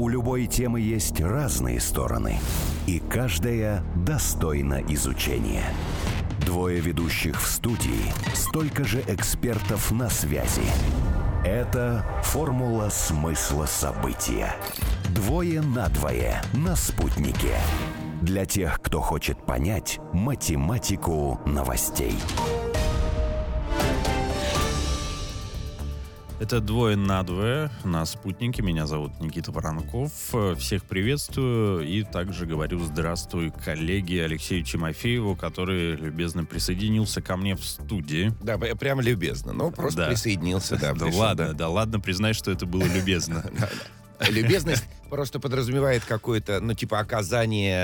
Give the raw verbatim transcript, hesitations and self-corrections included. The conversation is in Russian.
У любой темы есть разные стороны, и каждая достойна изучения. Двое ведущих в студии, столько же экспертов на связи. Это «Формула смысла события». Двое на двое на «Спутнике». Для тех, кто хочет понять математику новостей. Это «Двое на двое» на «Спутнике». Меня зовут Никита Воронков. Всех приветствую и также говорю здравствуй коллеге Алексею Тимофееву, который любезно присоединился ко мне в студии. Да, прям любезно. Ну, просто да. присоединился. Да, да пришел, ладно, да. да ладно, признай, что это было любезно. Любезность просто подразумевает какое-то, ну, типа, оказание